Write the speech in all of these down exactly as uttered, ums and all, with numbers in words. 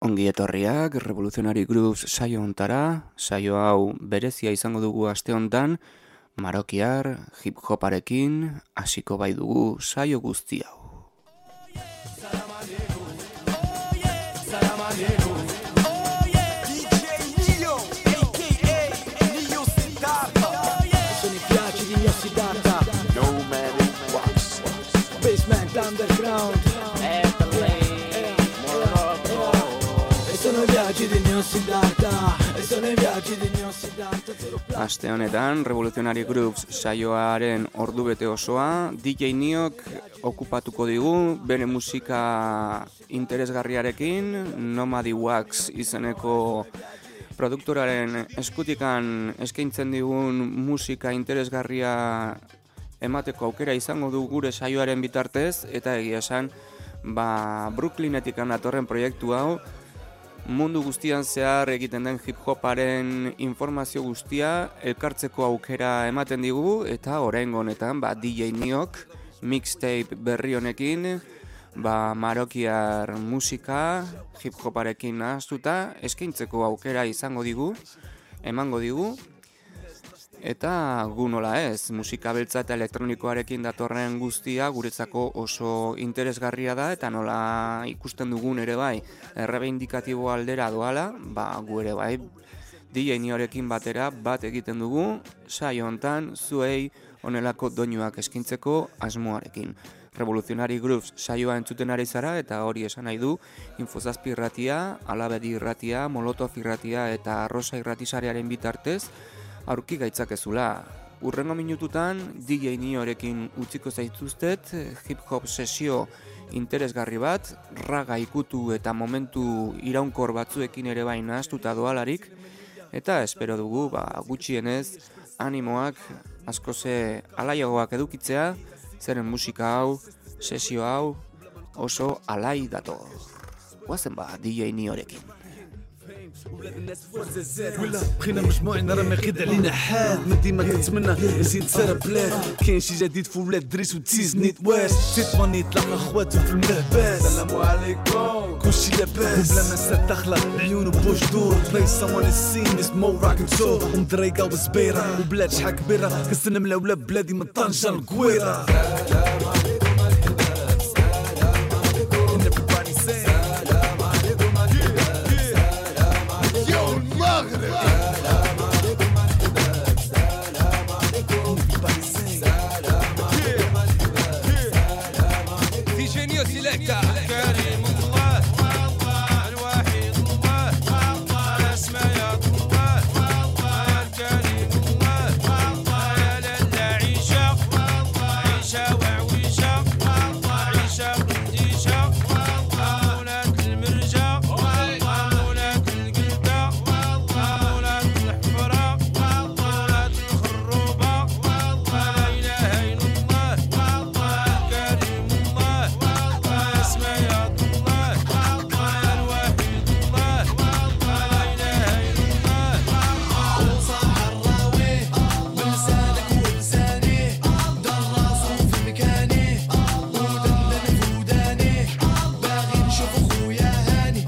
Ongi etorriak Revolutionary Grooves saio hontara, saio hau berezia izango dugu aste hontan, marokiar, hip-hoparekin, hasiko bai dugu saio guzti hau. Aste honetan, Revolutionary Grooves saioaren ordubete osoa, D J Niok okupatuko digu bere musika interesgarriarekin, Nomadi Wax izeneko produktoraren eskutikan eskaintzen digun musika interesgarria emateko aukera izango du gure saioaren bitartez, eta egia esan, ba, Brooklynetik datorren proiektu hau, mundu guztian zehar egiten den hip-hoparen informazio guztia elkartzeko aukera ematen digu, eta oraingo honetan ba, D J Niok mixtape berri honekin ba, marokiar musika hip-hoparekin nahaztuta eskaintzeko aukera izango digu, emango digu, eta gu nola ez, musika beltza eta elektronikoarekin datorren guztia guretzako oso interesgarria da, eta nola ikusten dugun ere bai, errebeindikatibo aldera doala, ba gu ere bai, D J Niorekin batera bat egiten dugu, saio hontan zuei honelako doinuak eskintzeko asmoarekin. Revolutionary Grooves saioa entzuten ari zara, eta hori esan nahi du, Infozazpi irratia, Alabedi irratia, Molotov irratia eta Rosa irratisarearen bitartez, aurki gaitzakezula. Urrengo minututan D J Niorekin utziko zaituztet hip-hop sesio interesgarri bat, raga ikutu eta momentu iraunkor batzuekin ere bai nahaztuta doalarik, eta espero dugu ba, gutxienez animoak askoze alaiagoak edukitzea, zeren musika hau, sesio hau oso alai dator. Guazen ba D J Niorekin. ولاد الناس فوق الزاد ولا بقينا مجموعين راه ما يخد علينا حاد من ديما كنتمنى نزيد سير بلاد كاين شي جديد في ولاد دريس وتيز نيت واش سيت ماني تلاقى خواتو في المهبات السلام عليكم كلشي لاباس بلا ما نسى تخلق العيون وبوش دور بلايص ماني السين اسمو راك نشوف ومدريقه وزبيره وبلاد شحال كبيره كنستنى من اولاد بلادي من طنجه للقويره كريم الله الوحيد الله اسمه يا الله الكريم الله يا لالا عيشه عيشه وعويشه عيشه قديشه ولاد المرجه ولاد القلده ولاد الحفره ولاد الخروبه لا اله الا الله الكريم الله اسمه يا الله الوحيد الله لا اله الا الله وصاح الراوي بلسانك ولساني دار راسو في مكاني ودندن في وداني باغي نشوف خويا هاني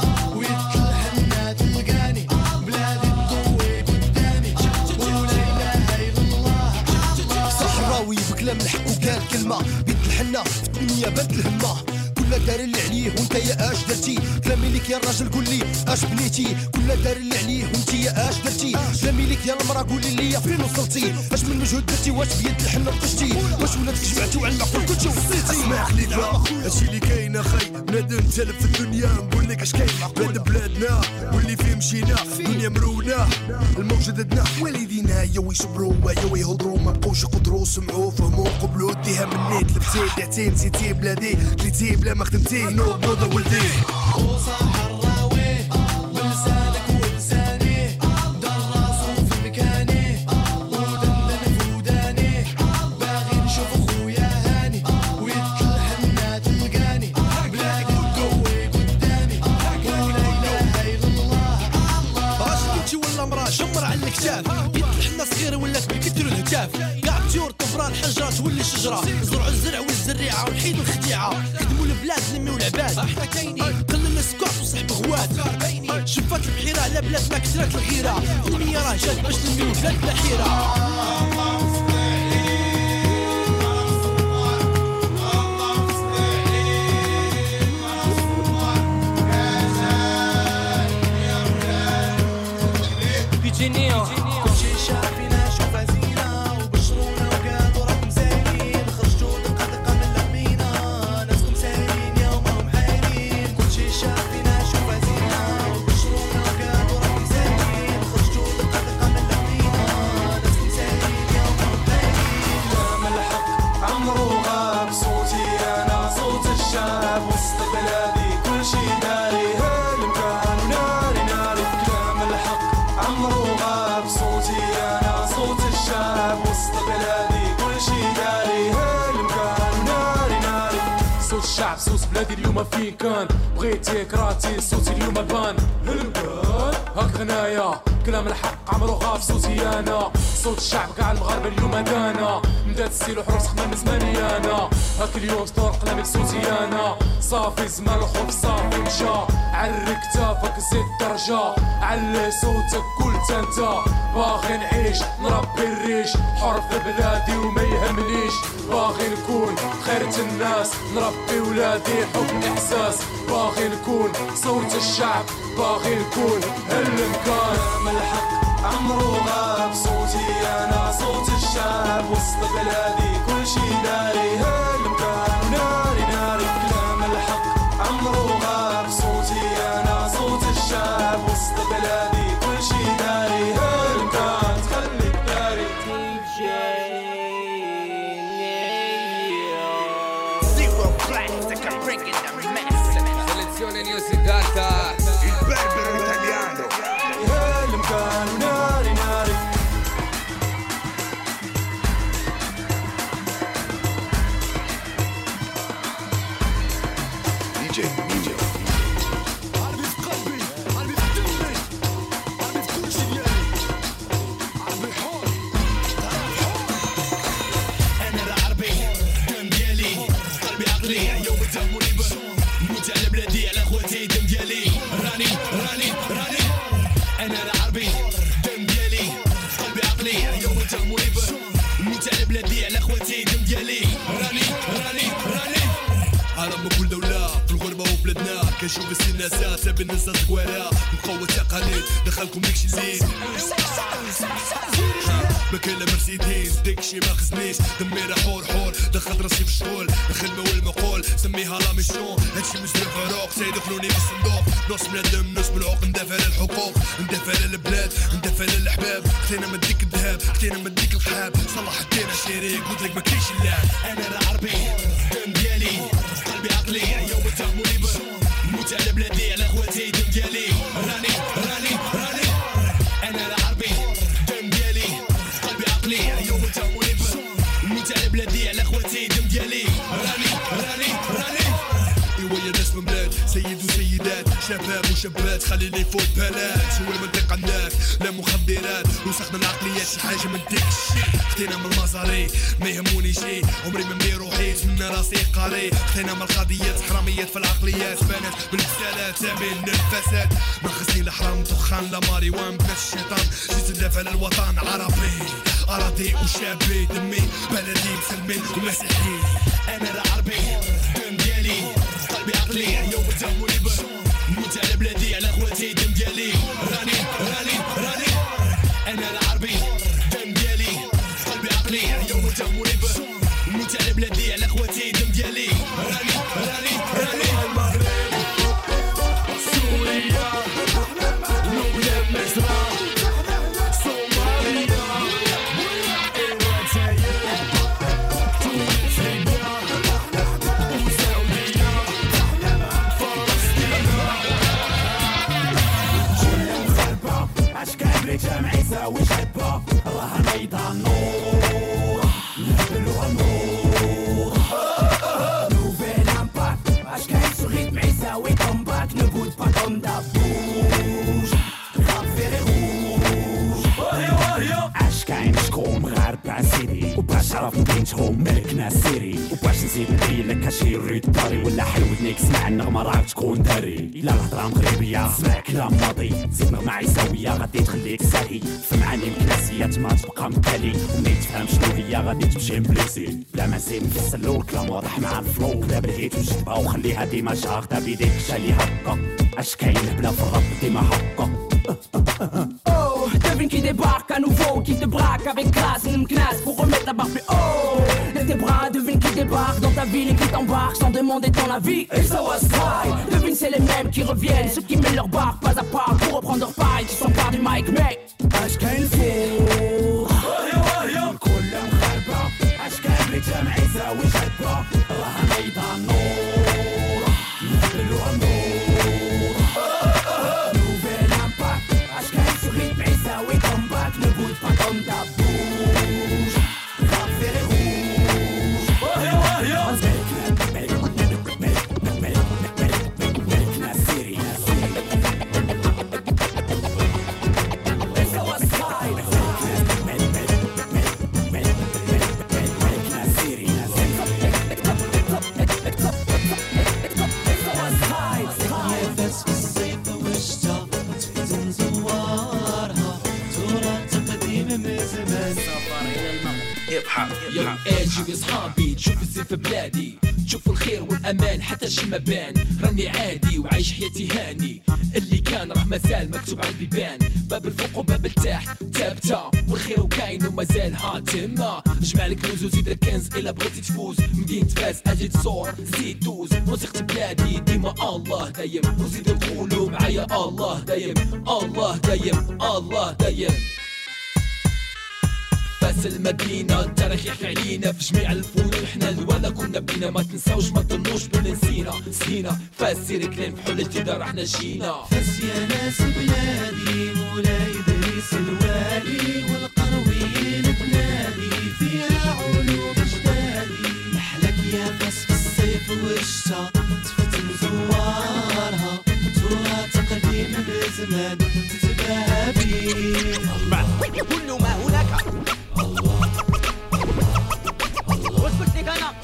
ويتلحنا تلقاني بلادي تضوي قدامي ولا اله الا الله صحراوي بكلام الحق وقال كلمه بيت الحنه في الدنيا بنت الهمه كل دار اللي عليه وانت يا اش درتي كلامي ليك يا الراجل قول لي اش بنيتي كل دار اللي عليه وانت يا اش درتي كلامي ليك يا المراه قولي لي فين وصلتي اش من مجهود درتي واش بيد الحنه بقشتي واش ولادك جمعتي وعلى العقل كلشي وصيتي اسمع خليفه هادشي اللي كاين اخي بنادم تلف في الدنيا نقول لك اش كاين بلاد بلادنا واللي فيه مشينا الدنيا مرونا الموج ددنا والدينا يا ويصبروا يا ويهضروا ما بقوش يقدروا سمعوا فهموا قبلوا ديها منيت لبسيت لعتي نسيتي بلادي كليتي بلا ما خدمتي نوض نوض ولدي وصاح الراوي بلسانك ولساني دار راسو في مكاني ودندن في وداني باغي نشوف خويا هاني ويتلحنا تلقاني بلادي تقوي قدامي ولا اله الا الله باش كنتي ولا مراه جمر على الكتاف يتلحنا صغير ولا كبير كثروا الهتاف كاع الطيور طفران الحجره تولي شجره زرعوا الزرع والزريعه ونحيدوا الخديعه خدموا البلاد لميوا العباد احنا كاينين قلنا السكوت وصحب غوات على بلاد ما كثرت الغيرة الدنيا راه جات باش نميو بلاد بلا حيرة بيجينيو كلشي شافينا شوفها زينة وبشرونا وقالوا راكم زاينين خرجتوا دقة دقة من لحمينا ناسكم سايرين يومهم حايرين كلشي شافينا شوفها زينة وبشرونا وقالوا راكم زاينين خرجتوا دقة دقة من لحمينا ناسكم سايرين يومهم حايرين كلام الحق عمرو غاب صوتي أنا صوت الشعب وسط بلادي كلشي داري هالمكان وناري ناري كلام الحق عمرو غاب صوتي أنا صوت الشعب وسط بلادي كل شي داري هالمكان ناري ناري صوت الشعب صوت بلادي اليوم فين كان بغيتك راتي صوتي اليوم بان هالمكان هاك غنايا كلام الحق عمرو غاب صوتي أنا صوت الشعب كاع المغاربة اليوم دانا مدات السيل وحروف سخمة من زماني أنا هاك اليوم سطور قلامك صوتي أنا صافي زمان الخوف صافي مشى عرك كتافك زيد درجة علي صوتك قلت انت باغي نعيش نربي الريش حر في بلادي وما يهمنيش باغي نكون خيرة الناس نربي ولادي حب احساس باغي نكون صوت الشعب باغي نكون هالمكان من الحق عمرو غاب صوتي انا صوت الشعب وسط بلادي كل شي داري هالمكان ناري ناري كلام الحق عمرو غاب صوتي انا صوت الشعب وسط بلادي كل شي داري هالمكان تخليك داري Zero plastic, I'm breaking the mess. Selezione Music Data. Il berbero italiano. هالمكان وناري ناري دي جي دي جي عربي في قلبي عربي في دمي عربي في كل شي ديالي عربي حور انا العربي دم ديالي قلبي عقلي يوم الدم وليبه نموت على بلادي على خواتي دم ديالي راني راني راني انا العربي دم ديالي قلبي عقلي يوم الدم وليبه نموت على بلادي على خواتي دم ديالي راني راني راني عرب كل دولة في الغربة وبلادنا كنشوف السناسات تابع الناس الكوارع نقوى التقاليد دخلكم داكشي زين ما كان لا مرسيدس داكشي ما خصنيش دمي راه حور حور دخلت راسي في الشغل الخدمة والمقول سميها لا ميسيون هادشي مزيان فاروق سيدخلوني في الصندوق نص من الدم نص من العوق ندافع على الحقوق ندافع على البلاد ندافع على الاحباب خلينا مديك الذهب خلينا مديك القحاب صلح الدين شريك قلت لك ما كاينش اللعب انا العربي دم ديالي قلبي عقلي يوم الدم وليبه نموت على بلادي على خواتي دم ديالي راني راني راني انا العربي دم ديالي قلبي عقلي يوم الدم وليبه نموت على بلادي على خواتي دم ديالي راني راني راني ايوا يا ناس من بلاد سيد وسيدات شباب وشابات خليني فوق بلاد شو المنطقة عندك لا مخدرات وسخنا العقليات شي حاجة من ديك الشي خدينا من المزاري ما يهموني شي عمري ما مدير روحي من راسي قاري خدينا من القضيات حراميات في العقليات بنات بالبسالات تابعين للفساد ما خصني لا حرام دخان لا ماريوان بنات الشيطان جيت ندافع على الوطن عربي أراضي وشابي دمي بلدي مسلمين ومسيحيين أنا العربي دم ديالي قلبي عقلي يوم الدم وليبه نموت على بلادي على خواتي دم ديالي راني راني راني أنا العربي دم ديالي قلبي عقلي يوم الدم وليبه نموت على بلادي على خواتي دم ديالي راني راني راني سوريا لبنان مصر صوماليا جامع يساوي شباب الله ميدان نور نهبلوها النور نوفيل امباكت اش كاين سو ريتم يساوي كومباك نبوت با كوم دابوش راب فيري روج اش كاين شكون مغاربة سيدي وباشا تعرف مدين شهوم ملكنا السيري وباش نزيد نبين لك هاشي ريد داري ولا حي ودنيك سمع النغمة راك تكون داري إلا الهضرة مغربية سمع كلام ماضي زيد نغمة عيساوية غادي تخليك ساهي فمعاني مكناسيات ما تبقى مكالي ومني تفهم شنو هي غادي تمشي مبليسي بلا ما نزيد نفسلو الكلام واضح مع الفلو دابا الهيت وجدبها وخليها ديما شاغدة بيديك شالي هكا اش كاين بلا في الراب ديما هكا Oh, devine qui débarque à nouveau, qui te braque avec grâce, une classe pour remettre la barre plus haut. Lève tes bras, devine qui débarque dans ta ville et qui t'embarque sans demander ton avis. Et ça was right. Devine c'est les mêmes qui reviennent, ceux qui mettent leur barre pas à part pour reprendre leur paille, qui sont par du mic, mec. H K il faut. كل مخربة أشكال رجال عيساوي شدة راها ميدان نور نهبلوها النور نوفيل امباكت أشكال sur rythme عيساوي comeback ne bouge pas comme ta bouche rap fait les rouges ملكنا السيري يا اجي اصحابي تشوف الزين في بلادي تشوفوا الخير والامان حتى شي ما بان راني عادي وعايش حياتي هاني اللي كان راه مازال مكتوب على البيبان باب الفوق وباب التحت ثابته والخير وكاين ومازال هاتمه جمع لك كنوز وزيد الكنز الا بغيتي تفوز مدينة فاس اجي تصور زيد دوز موسيقى بلادي ديما الله دايم وزيد نقولوا معايا الله دايم الله دايم الله دايم فاس المدينة التاريخ يحكي علينا في جميع الفنون حنا الولا كنا بينا ما تنساوش ما تظنوش بلي نسينا سينا فاس سير كلين في حل جديدة رحنا جينا فاس يا ناس بلادي مولاي إدريس الوالي والقرويين تنادي فيها علوم جدادي محلك يا فاس في الصيف والشتا تفتن زوارها تراث قديم من زمان تتباهى بيه كل ما هناك واسكت لك انا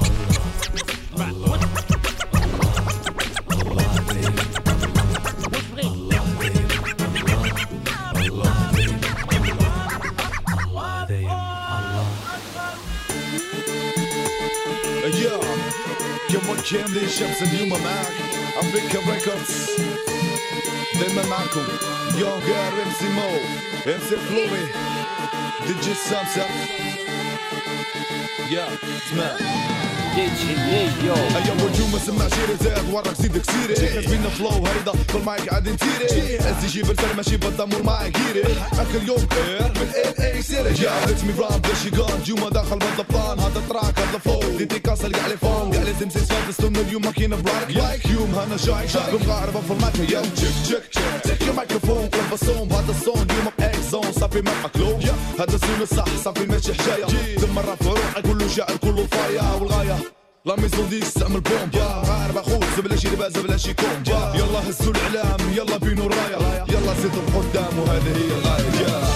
يا يوم كامل الشمس اليوم معاك افريكا ريكوردز دايما معكم يوم غير ام سي مو ام سي فلوري دي جي سامسا يا اسمع ايا واليوم سمع شيري زاد وراك زيدك سيري كاتبين فلو هيدا بالمايك عادي نتيري ازي جيب رسالة ماشي بالضمور معاك هيري اكل يوم غير من ال اي سيري يا ريتمي راب داشي جان اليوم داخل بالضبطان هذا تراك هذا فلو ديديكاس كاع لي فون كاع لازم سيسفاد استنى اليوم كاين برايك لايك يوم هنا جاي بالمغاربة في المايك يا تشيك تشيك تشيك يا مايكروفون قلب الصوم هذا الصون اليوم باكزون صافي ما مقلوب هذا السون الصح صافي ماشي حكاية ثم راه في روح كله جاء الكل فايا والغاية لا ميزون دي استعمل بومبا عارف اخوك زبله شي لباس زبله شي كومبا يلا هزوا الاعلام يلا بينوا الرايه يلا زيدوا القدام وهذه هي الغايه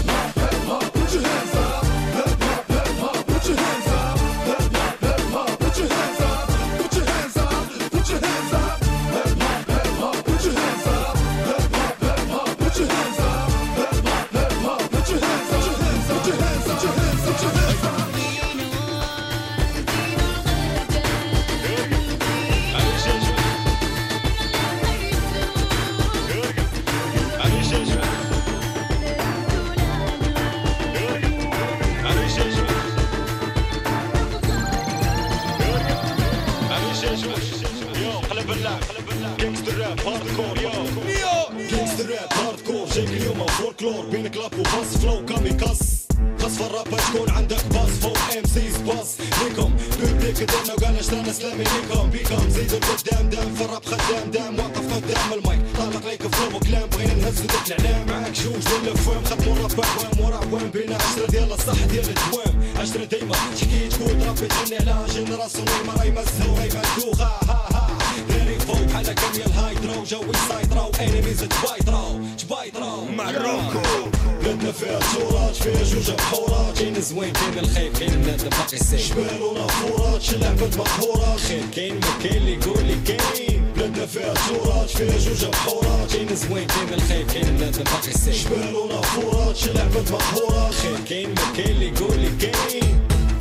بين كلاب وباس فلو كاميكاس خاص الرابة تكون عندك باس فوق ام سيز باس ليكم بيبليك درنا وقالنا شرانا سلامي ليكم بيكم زيدوا القدام دام في الراب خدام دام واقف قدام المايك طالق ليك فلو وكلام بغينا نهز ودك الاعلام معاك جوج ولا فوام ختموا الراب عوام ورا عوام بينا عشرة ديال الصح ديال الدوام عشرة ديما تحكي تقول رابي تغني على جينيراسيون ما راه يمسوا راه يمسوها ها ها داري فوق بحال كامل الهايدرو جوي سايدرو انيميز تبايدرو تبايدرو ماروكو بلادنا فيها تراث فيها جوج بحورات كاين الزوين كاين الخير كاين الناس باقي ساير جبال ونافورات شي لعبات مقهورات خير كاين ما كاين اللي يقول لي كاين بلادنا فيها تراث فيها جوج بحورات كاين الزوين كاين الخير كاين الناس باقي ساير جبال ونافورات شي لعبات مقهورات خير كاين ما كاين اللي يقول لي كاين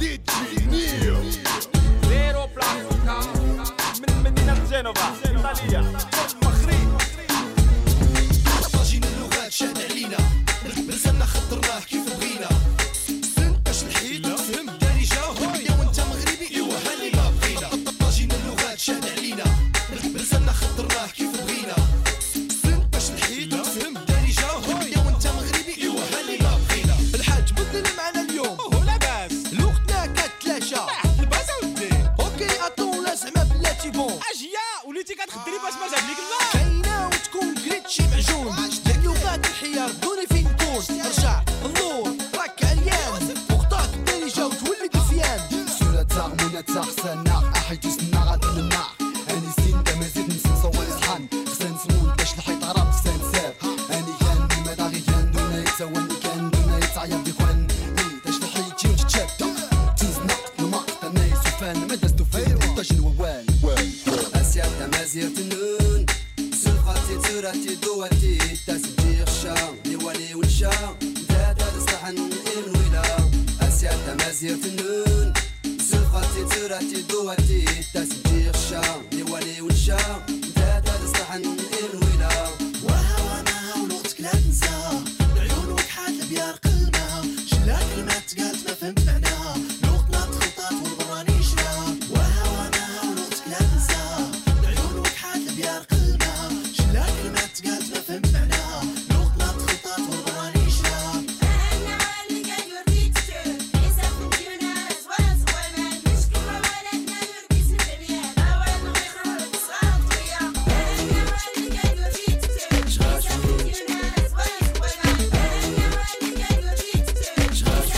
زيرو بلاسيكا من مدينة جنوبا إيطاليا المغرب طاجين اللغات شاد علينا بلساننا خطرناه كيف بغينا سنقاش الحيط تفهم الدارجة هويا وانت مغربي ايوا هاني ما بغينا طاجين اللغات شاد علينا بلساننا خطرناه كيف بغينا سنقاش الحيط تفهم الدارجة هويا وانت مغربي ايوا هاني ما بغينا الحاج بدل معنا اليوم هو لاباس لوقتنا كتلاشى لباس اودي اوكي اطول اسمع بلاتي بون اجيا وليتي كتخدري باش ما جاب ليك الماء كاينه وتكون قريت شي معجون لغات الحيار دوني فين نكون رجع النور راك عريان وقطعك الدارجة وتولي دفيان سورة تاغ منى تاغ سناغ أحد يسنى غاد من النار أني سين دما زيد نسن صوالي صحان خسان سمون باش الحيط عرب خسان ساب أني كان ديما داغي كان دونا يتسواني كان دونا يتعيب بيخوان ميتاش الحيط يمشي تشاد تنزنق نماق أنا يسوفان ما دازتو فين طاج الووال أسياد تمازير تنون سلقاتي تراتي دواتي تاسجير شام ديوالي والشام دادا تستحن الولا أسياد تمازير تنون سلقاتي تراتي دواتي تاسجير شام ديوالي والشام دادا تستحن الولا وهوا ما ولوقتك لا تنسى العيون وكحات بيار قلبها شلا كلمات قالت ما فهمت معناها لوقتنا تخلطات والبراني شلا وهوا ما ولوقتك لا تنسى العيون وكحات بيار قلبها شلا كلمات قالت ما فهمت معناها لوقتنا تخلطات والبراني شلا أنا اللي قاعد يوريك تشوف إذا كنت يونس ولا صغيران مشكل ولدنا يركز في البيان أول ما يخرج صار طويا أنا اللي قاعد يوريك تشوف إذا كنت يونس ولا صغيران أنا اللي قاعد يوريك تشوف إذا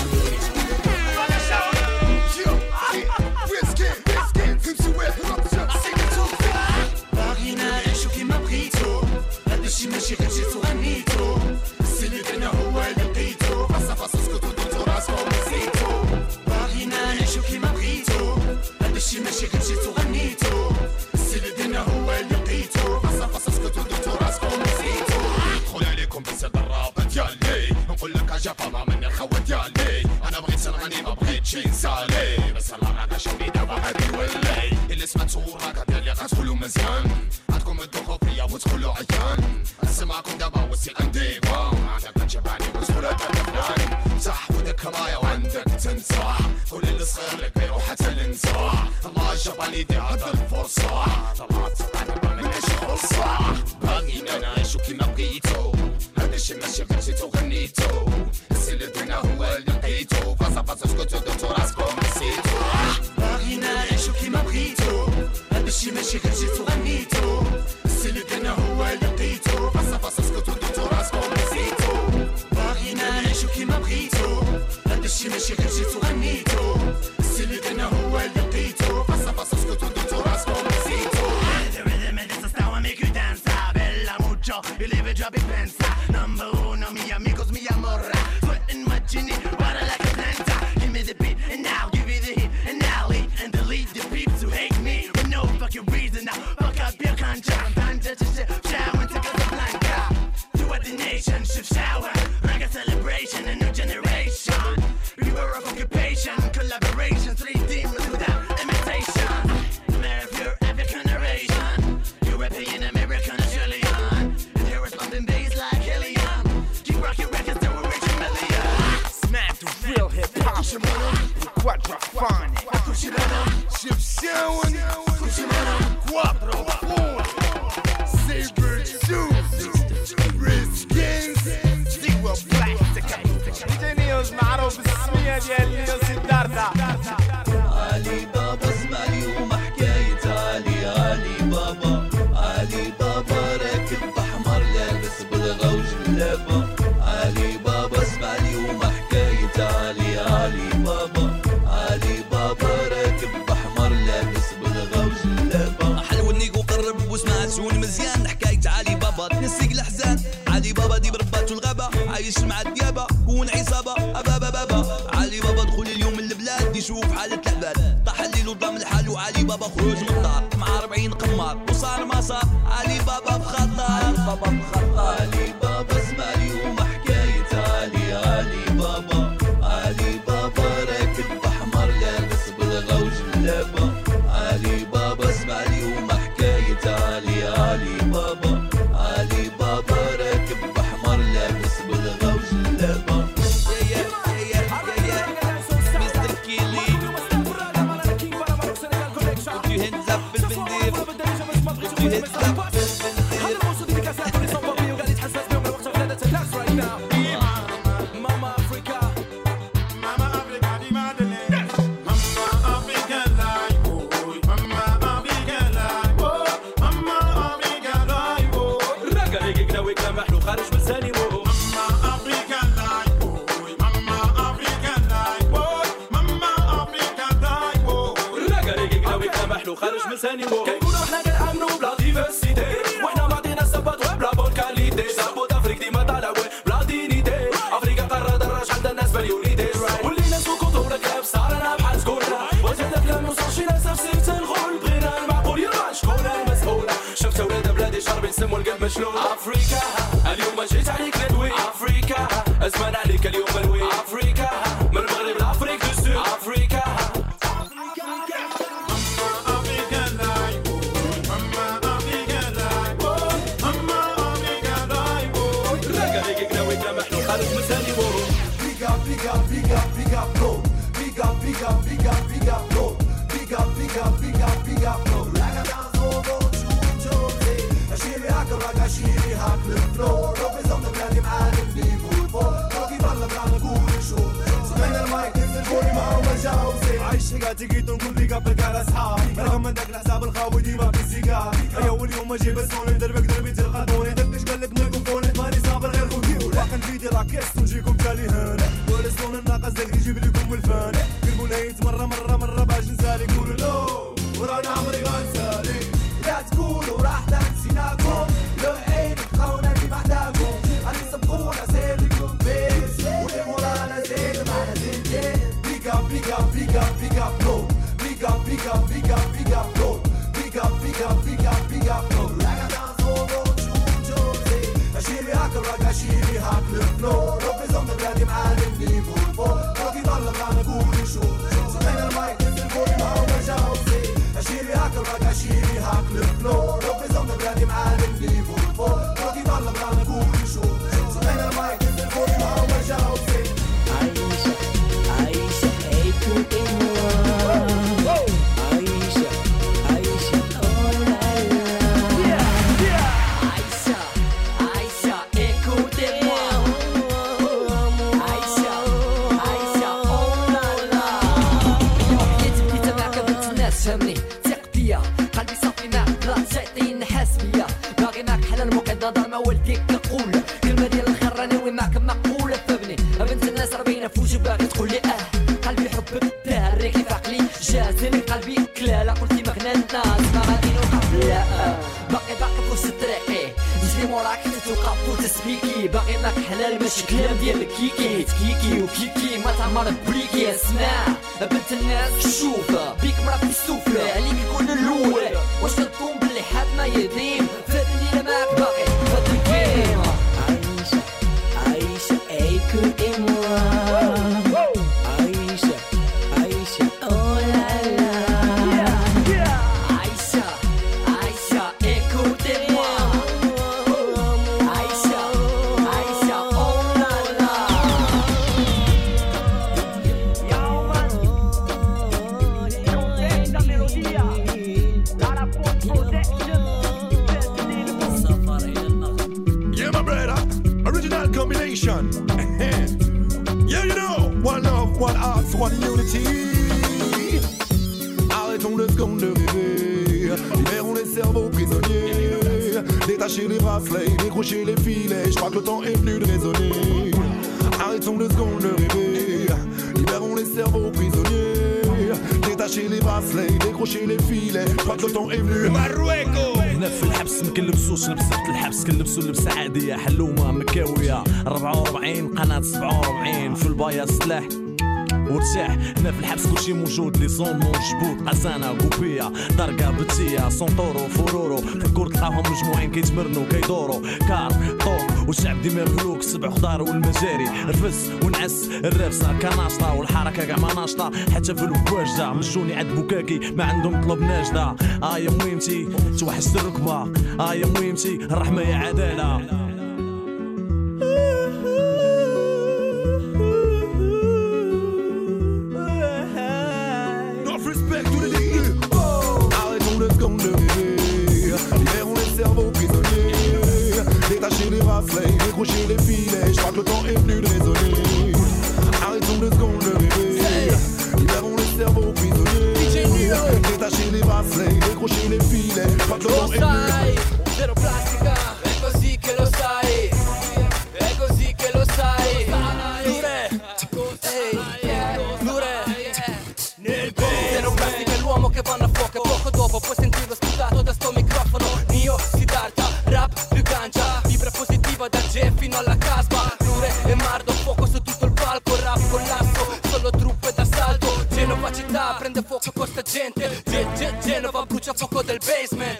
باغي نعيشو كيما بغيتو هادشي ماشي غير جيتو غنيتو السيلي ديالنا هو اللي لقيتو فاصا فاصا سكتو دوتو راسكم نسيتو باغي نعيشو كيما بغيتو هادشي ماشي غير جيتو غنيتو السيلي ديالنا هو اللي لقيتو فاصا فاصا سكتو دوتو راسكم نسيتو ندخل عليكم بسد الرابط ديالي نقول لك اجا ما مني الخوة ديالي انا بغيت نغني ما بغيتش نسالي بس الله راك شوفي دابا غادي يولي اللي سمعتو راك ديالي غتقولو مزيان عندكم تدوخو فيا وتقولو عيان نسمعكم دابا وسي عنديكم عندك تجبعني وصولة الفنان صح ودك رايا وعندك تنصح كل اللي صغير لك وحتى الانصاح الله جابني دي هذا الفرصة طلعت انا ما مناش فرصة باغينا نعيشو كيما بغيتو هادشي ماشي غير جيتو غنيتو السيلي دينا هو اللي لقيتو فاصا فاصا سكتو دوتو راسكم نسيتو باغي نعيشو كيما بغيتو هادشي ماشي غير جيتو غنيتو السيلي ديالنا هو اللي لقيتو فاصا فاصا سكتو دوتو راسكم نسيتو باغي نعيشو كيما بغيتو هادشي ماشي غير جيتو غنيتو السيلي ديالنا هو اللي لقيتو فاصا فاصا سكتو دوتو راسكم نسيتو You live a job in Pensa. Number uno, mi amigos, mi amorra. Sweating my chinny, water like a planta. Give me the beat, and I'll give you the hit, and I'll eat and delete the peeps who hate me with no fucking reason. Now fuck up your contract. Time to shower into Casablanca. Throughout the nation, shift shower. Reggae celebration, a new generation. River of occupation, collaboration, three demons without imitation. Matter of your African narration, European American Australian. Bass like helium. Keep rocking records till we're reaching million. Smack the real hip hop. Quadraphonic. Chip sound. Quattro four. Saber two. Redskins. Zero plastic. دي جي نيوز معروف بالسمية ديال نيوز سيدارتا. علي بابا اسمع اليوم حكاية علي علي بابا. علي بابا راكب بحمر لابس بالغوج اللابا. علي بابا اسمع اليوم حكاية علي علي بابا. علي بابا راكب بحمر لابس بالغوج اللابا. حلو النيق وقرب واسمع سون مزيان حكاية علي بابا تنسيق الأحزان. علي بابا دي برباتو الغابة عايش مع الديابة خروج من الدار مع أربعين قمار وصار ما صار علي بابا بخطر علي بابا بخطر علي بابا اسمع اليوم حكاية علي علي بابا علي بابا راكب بحمر لابس بالغوج اللابا علي بابا اسمع اليوم حكاية علي علي بابا علي بابا راكب بحمر لابس بالغوج اللابا يا يا يا يا يا مستر كيلي Put your hands up بالبندير Put your hands up خارج من ثاني مو كيقولوا احنا كنعملوا بلا ديفرسيتي وحنا معطينا السبات وبلا بون كاليتي سابوت افريك ديما طالع بلا دينيتي افريكا قاره دراج عندها الناس مليونيتي ولينا سوق ولا كلاب صارنا بحال سكونا وجدنا كلام نوصل شي ناس في تنغول بغينا المعقول يرمع شكون المسؤول شفت ولاد بلادي شاربين سم والقلب مشلول افريكا اليوم جيت عليك ندوي افريكا ازمان عليك اليوم ملوي افريكا من المغرب لافريك دو سود افريكا Big up, big up, big up, road. Big up, big up, big up, big up, road. Big up, big up, big up, big up, road. Raga dance, oh, don't shoot, shoot. أشيلي هاك الرق أشيلي هاك الفلور. ربي زمن بلادي معالم ليفول فور. روكي طلب لنا نقول شو. سمعنا المايك نزل فوري ما هو مجاوزي. عايش حكايتي جيت نقول بيك اب لك على أصحابي. رغم من ذاك الحساب الخاوي ديما بالسيجار. أيوة واليوم أجيب السوني ندربك دربي تلقى دقش قالك ميكروفون ماني صابر غير خوتي. واقع الفيديو راكست ونجيكم تالي هنا. والسلون الناقص داك يجيب لكم الفن قلبوا ليت مرة مرة مرة باش نسالي قولوا لو ورانا عمري غنسالي لا تقولوا راح نسيناكم لو عينك خونا اللي بعداكم غادي سبقونا سيركم بيس واللي مورانا زيد معنا زيدين بيك اب بيك اب بيك اب بيك اب لو بيك اب بيك اب بيك اب بيك اب لو بيك اب بيك اب بيك اب بيك اب لو راك دانس اوفر جوزي اشيلي هاك الراك اشيلي هاك الفلور ربي زمن بلادي معالم ليفول فور روكي طلب لنا نقول شو سمعنا المايك نزل فوري ما هو مجاوزي اشيلي هاك الراك اشيلي هاك الفلور ربي زمن بلادي معالم ليفول فور روكي طلب لنا نقول شو سمعنا المايك نزل فوري ما هو مجاوزي عايشة عايشة ايكو ايموا عايشة عايشة oh la la عايشة عايشة ايكو فهمني ثق فيا قلبي صافي معك بلا تعطيني نحاس بيا باغي معك حلال مقعد نهضر ما والديك كنقول كلمه ديال الخير راني وين معك مقوله فهمني بنت الناس راه باينه في وجهك باغي تقول لي اه قلبي حبك داري كيف عقلي جاتني قلبي كلاله قلتي ما غنى الناس ما غادي نوقف لا باقي باقي في وسط طريقي نجري موراك توقف وتسبيكي باقي معك حلال ماشي كلام ديال الكيكي تكيكي وكيكي ما تعمر بريكي اسمع بنت الناس شوف بيك مرا في السفلى عليك يكون الاول واش تظن بلي حد ما يديم فادني انا معك باقي فهاد الجيم عايشه عايشه ايكو ايموا عايشه عايشه oh la la عايشه عايشه ايكو ايموا عايشه عايشه oh la la Yeah, my brother, original combination. Yeah, you know, one love, one heart, one unity. Arrêtons deux secondes de rêver, libérons les cerveaux prisonniers, détacher les bracelets, décrocher les filets. Je crois que le temps est venu de raisonner. Arrêtons deux secondes de rêver, libérons les cerveaux prisonniers, détacher les bracelets, décrocher les filets. Je crois que le temps est venu. Marruecos. هنا في الحبس مكنلبسوش لبسة الحبس كنلبسو لبسة عادية حلومة مكاوية أربعة وأربعين قناة سبعة وأربعين في البايا سلاح وارتاح. هنا في الحبس كلشي موجود، لي زون موجبود، قزانة كوبية درقة بتية سونطورو فورورو. في الكور تلقاهم مجموعين كيتمرنوا كيدورو كار طوق والشعب ديما ملوك. سبع خضار والمجاري الرفس ونعس الرفسة كناشطة والحركة كاع ما ناشطة. حتى في الواجدة مشوني عند بوكاكي ما عندهم طلب ناجدة. آه يا مهمتي توحشت الركبة، آه يا مهمتي الرحمة يا عدالة. Détacher les bracelets, décrocher les filets, je crois que le temps est venu de raisonner. Arrêtons deux secondes de rêver, libérons les cerveaux prisonniers. Détacher les bracelets, décrocher les filets, je crois que le temps est venu. Zero plastica, è così che lo sai, è così che lo sai. Dure, ehi, dure, nel bene. Zero plastica è l'uomo che vanno a fuoco e poco dopo puoi sentirlo sputato da sto microfono. Neo, Siddhartha, rap più gancia, vibra positiva da J fino alla caspa. Dure e mardo, fuoco su tutto il palco, rap collasso, solo truppe d'assalto. Genova città prende fuoco con sta gente, Ge- Ge- Genova brucia fuoco del basement.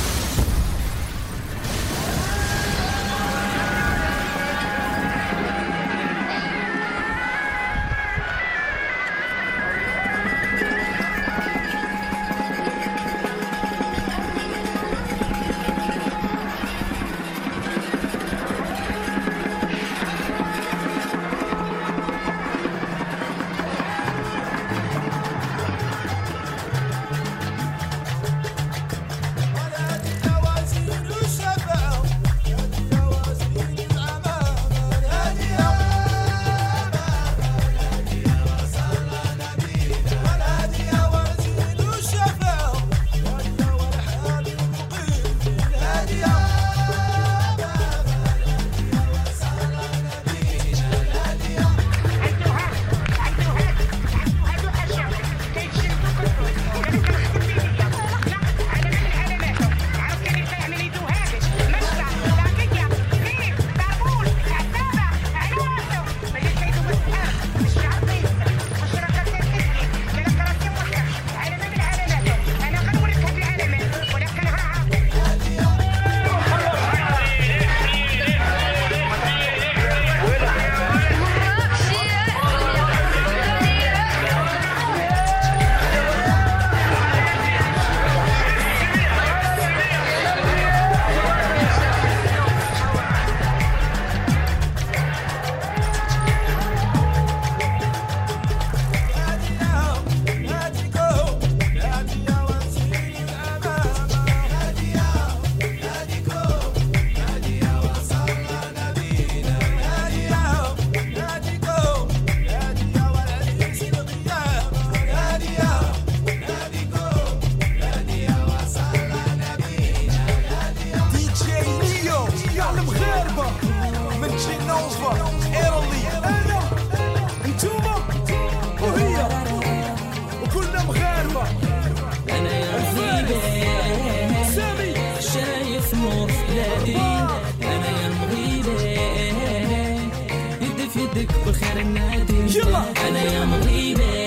أنا يا مغيبة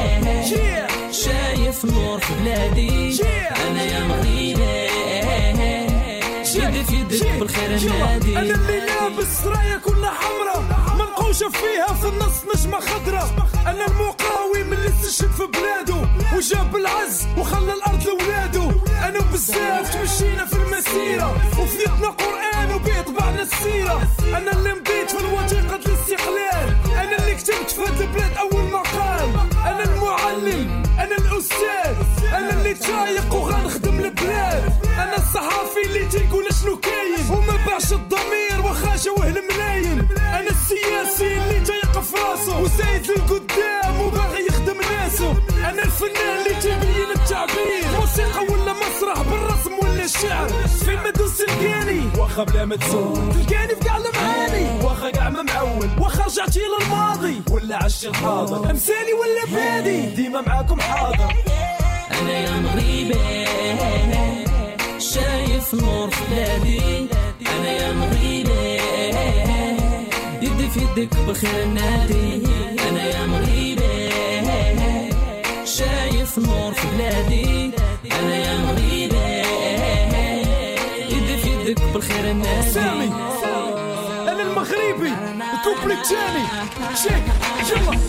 شايف نور في بلادي. أنا يا مغيبة يدي في يدك بالخير النادي. أنا اللي لابس راية كلها حمرا منقوشة فيها في النص نجمة خضرا. أنا المقاوم اللي استشهد في بلاده وجاب العز وخلى الأرض لولاده. أنا بزاف تمشينا في المسيرة وفيتنا قرآن وبيطبعنا السيرة. أنا اللي مضيت في الوثيقة الاستقلال. أنا اللي كتبت في هاد البلاد أول مقال. أنا المعلم أنا الأستاذ أنا اللي تايق وغنخدم البلاد. أنا الصحافي اللي تيقول شنو كاين وما باعش الضمير وخا جوه الملايين. أنا السياسي اللي تايق في راسه وزايد للقدام وباغي يخدم ناسه. أنا الفنان اللي تبين التعبير موسيقى ولا مسرح بالرسم ولا الشعر. فين ما دوس تلقاني واخا بلا ما تزور تلقاني في قاع المعاني واخا قاع ما معول واخا رجعتي للماضي ولا عشت الحاضر. امثالي ولا بادي ديما معاكم حاضر. أنا يا مغيبة شايف نور في بلادي. أنا يا مغيبة يدي في يدك بخير النادي. أنا يا مغيبة ناس نور في بلادي انا يا مريدي يدي في يدك بالخير الناس سامي انا المغربي الكوبلي الثاني شيك يلا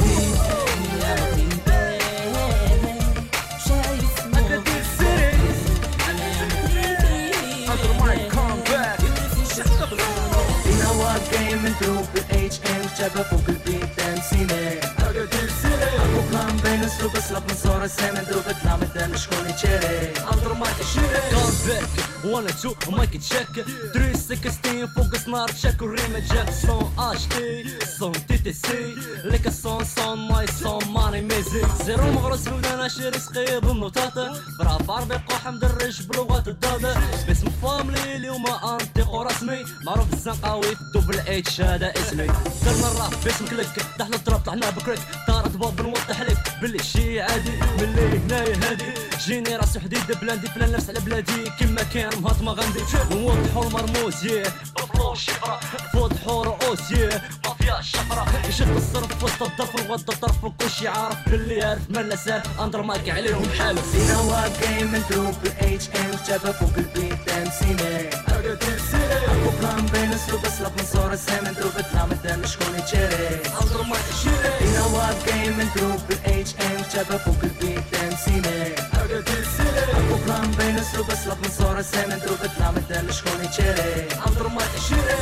من ثروب الاتش ام شباب فوق البيت امسيني اكو بلان بين السلوب اسلب من صور السامن دروب تنام الدم شكون يتشري اندر مايك يشري كاربك وانا تو مايك تشك دري ستين فوق سنار تشك وريما جاك سون اش تي سون تي تي سي لك سون سون ماي سون ماني ميزي زيرو مغرس بدنا شري سقيب النوتات برا باربيق وحمد الرش بلغات الدادا باسم فاملي اليوم انطق رسمي معروف الزنقاوي في الدوبل اتش هذا اسمي درنا الراب باسم كليك تحنا الضرب طحنا بكريك طارت باب نوضح لك باللي شي عادي من اللي هنايا هادي جيني راسي حديد بلاندي بلان نفس على بلادي كيما كان مهضمه غندي نوضحو المرموز يه بفلو شفره فوضحو رؤوس يه مافيا الشفره يشد الصرف وسط الظرف الوضع الطرف وكلشي عارف باللي عارف من سالف اندر مايك عليهم حالف فينا واقعين من دروب الاتش ام شباب فوق البيت امسيني اكو بلان بين السلوب اسلب من صور السامن دروب تنام الدم شكون يتشري اندر مايك يشري فينا واقعين من دروب الاتش ام شباب فوق البيت امسيني اكو بلان بين السلوب اسلب من صور السامن دروب تنام الدم شكون يتشري اندر مايك يشري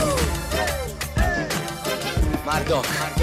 Mardok